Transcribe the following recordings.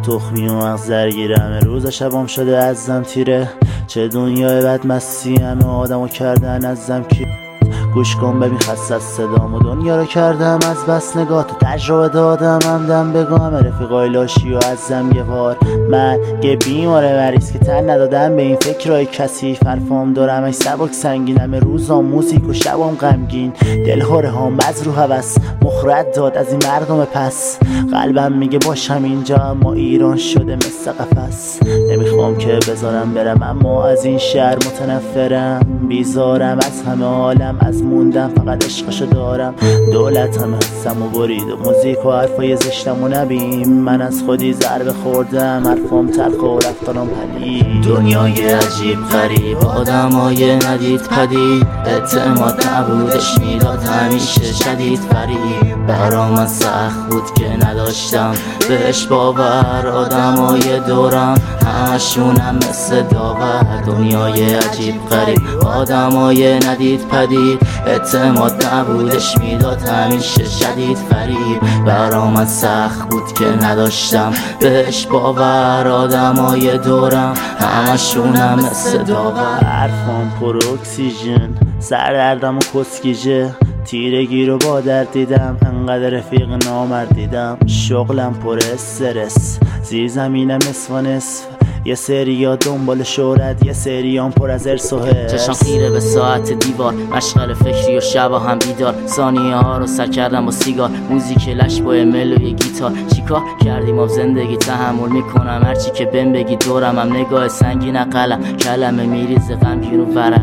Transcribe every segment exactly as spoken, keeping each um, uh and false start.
تخمی و مغز درگیره، همه روز شبام شده ازم تیره. چه دنیای بد مستی، همه آدمو کردن ازم کی. گوش کن ببین خسته از صدام و دنیا رو کردم از بس نگاه. تو تجربه دادم همدم بگم همه رفیقای لاشی و ازم یه وار. من یه بیماره مریض که تن ندادم به این فکرهای کثیف. حرفام دارم ای سبک سنگین، همه روزام موزیک و شبام غمگین. دلهوره ها مز رو هوس مخرد داد از این مردم پس. قلبم میگه باشم اینجا اما ایران شده مثل قفس. نمیخوام که بذارم برم اما از این شهر متنفرم. بیزارم از همه عالم، از موندم فقط عشقشو دارم. دولت همه حسمو برید و موزیک و حرفای زشتمو نبین. من از خودی ضربه خوردم، حرفام تلخ و رفتارم پلید. دنیای عجیب غریب، آدمای ندید پدید. اعتماد نبودش میداد همیشه شدید فریب. برام من سخت بود که نداشتم بهش باور. آدمای دورم همشونم مثل داور. دنیای عجیب غریب، آدمای ندید پدید. اعتماد نبودش میداد همیشه شدید فریب. برام من سخت بود که نداشتم بهش باور. آدمای دورم همشونم مثل داور. حرفام پر اکسیژن، سردردم و کسکیجه. تیرگی رو با درد دیدم، انقدر رفیق نامرد دیدم. شغلم پر استرس، زیر زمینم نصف و نصف. یه سریا دنبال شهرت، یه سریام پر از ارث و حرص. چشم خیره به ساعت دیوار، مشغل فکری و شبا هم بیدار. ثانیه ها رو سر کردم با سیگار، موزیک لش با ایمیل و یه گیتار. چیکار کردیم آب زندگی، تحمل میکنم هرچی که بهم بگی. دورم هم نگاه سنگین قلم، کلمه میریز غمگین و ورق.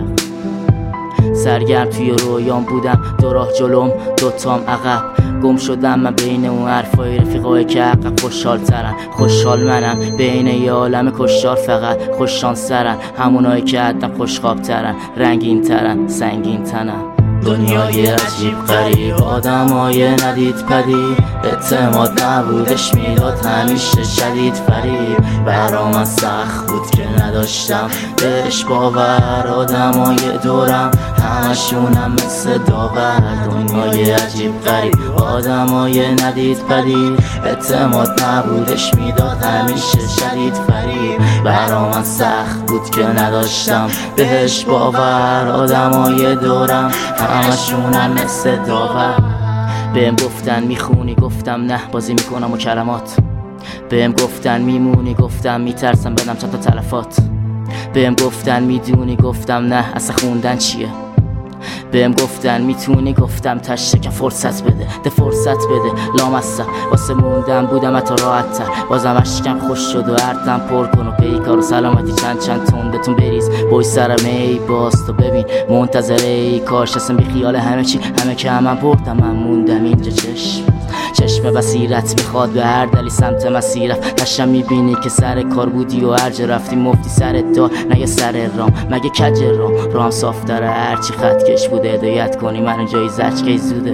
سرگرم توی رویام بودم، دو راه جلوم دوتام عقب. گم شدم من بین اون حرفای رفیقای که حقا خوشحال ترن. خوشحال منم بین یه عالم کشتار، فقط خوششانس ترن. همونایی که حدم خوشخواب ترن، رنگین ترن، سنگین تنن. دنیای عجیب غریب، آدمای ندید پدید. اعتماد نبودش میداد همیشه شدید فریب. برام من سخت بود که نداشتم بهش باور. آدمای دورم همشونم مثل داور. دنیای عجیب غریب، آدمای ندید پدید. اعتماد نبودش میداد همیشه شدید فریب. برام من سخت بود که نداشتم بهش باور. آدمای دورم همشونم مثل داور. بهم گفتن میخونی، گفتم نه بازی میکنم و کلمات. بهم گفتن میمونی، گفتم میترسم بدم چند تا تلفات. بهم گفتن میدونی، گفتم نه اصلا خوندن چیه. بهم گفتن میتونی، گفتم تشه که فرصت بده. ده فرصت بده لامصب، واسه موندم بودم حتی راحت تر. بازم اشکم خوش شد و هردم پر کن و پیکار و سلامتی چند چند تندتون بریز. بای سرم ای باز تو ببین منتظر ای کاش اصلا بی خیال همه چی. همه که هم من بردم، من موندم اینجا. چشم چشم بصیرت میخواد به هر دلی سمت مسیرت. تشم میبینی که سر کار بودی و هر جا رفتی مفتی سرت دار. نه سر رام مگه کج رام، رام صاف داره هرچی خط کش بوده. هدایت کنی من جایی زج که زوده،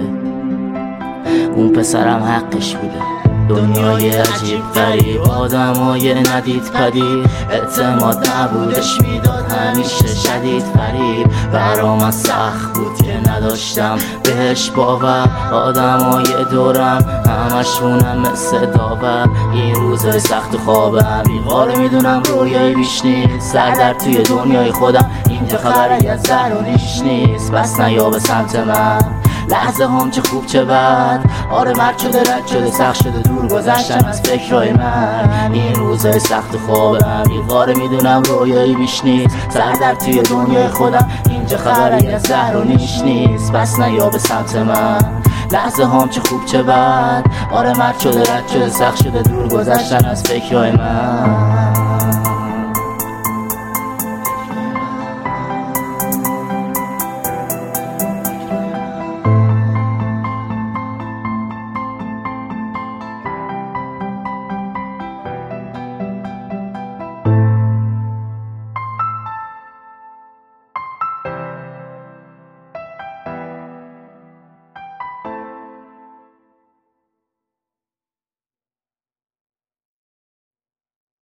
اون پسرم حقش بوده. دنیای عجیب غریب، آدمای ندید پدید. اعتماد نبودش میداد همیشه شدید فریب. برام من سخت بود که نداشتم بهش باور. آدمای دورم همشونم مثل داور. این روزای سخت خوابم بیغاره میدونم رویای بیش نیست. سردر توی دنیای خودم اینجا خبری از زر و نیش نیست. بس نیا به سمت من، لحظه هم چه خوب چه بد. آره مرد شده رد شده سخت شده دور گذشتم از فکرهای من. این روزای سخت خوابم بیغاره میدونم رویایی بیش نیست. سردر توی دنیای خودم اینجا خبری از زهر و نیش نیست. بس نیا به سمت من، لحظه هم چه خوب چه بد. آره مرد شده رد شده سخت شده دور گذشتن از فکرهای من.